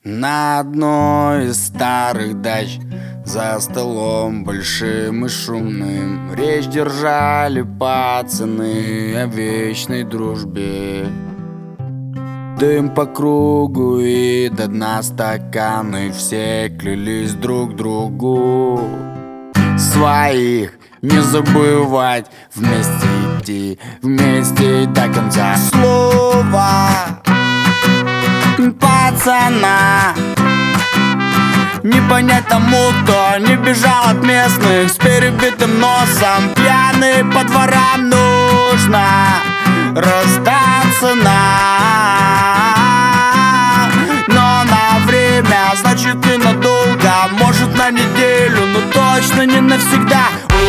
На одной из старых дач за столом большим и шумным речь держали пацаны о вечной дружбе. Дым по кругу и до дна стаканы, все клялись друг другу своих не забывать, вместе идти, вместе до конца. Слово пацана не понять тому, кто не бежал от местных с перебитым носом. Пьяный по дворам, нужно расстаться но на время, значит и надолго, может на неделю, но точно не навсегда.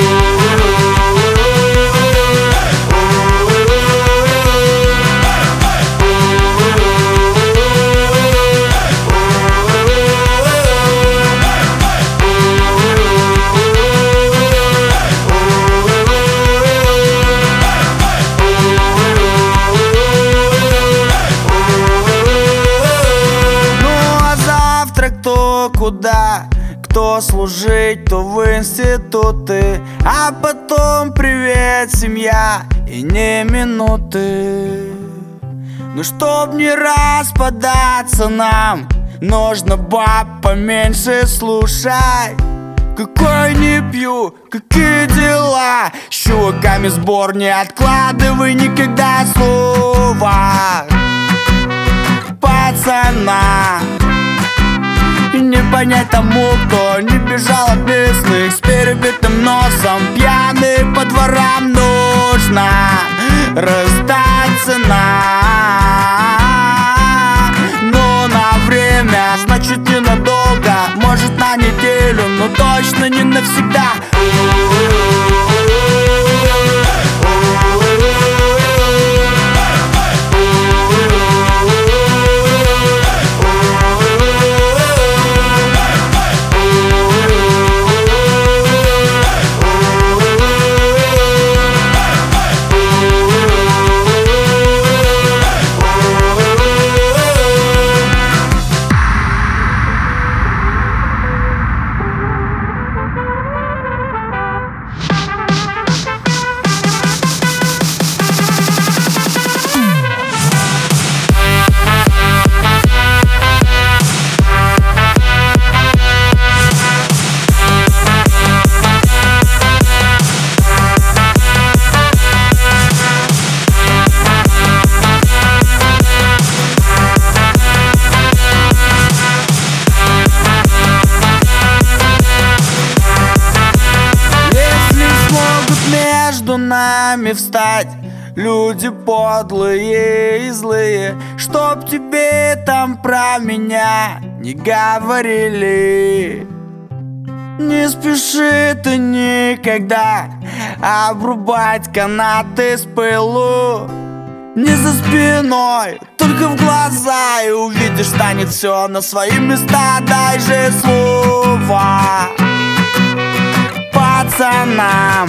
Кто куда, кто служить, то в институты, а потом привет, семья, и не минуты. Ну чтоб не распадаться нам, нужно баб поменьше слушать. Какой не пью, какие дела, с чуваками сбор не откладывай никогда слова пацана. Не понять тому, кто не бежал от местных с перебитым носом. Пьяный по дворам, нужно расстаться но на время, значит ненадолго, может на неделю, но точно не навсегда. Между нами встать люди подлые и злые, чтоб тебе там про меня не говорили. Не спеши ты никогда обрубать канаты с пылу. Не за спиной, только в глаза, и увидишь, станет все на свои места. Дай же слово пацанам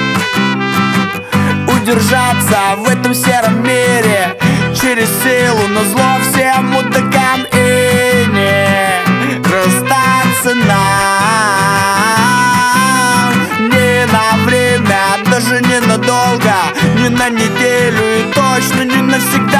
удержаться в этом сером мире через силу, но зло всем мудакам и не расстаться не на время, даже не надолго, не на неделю и точно не навсегда.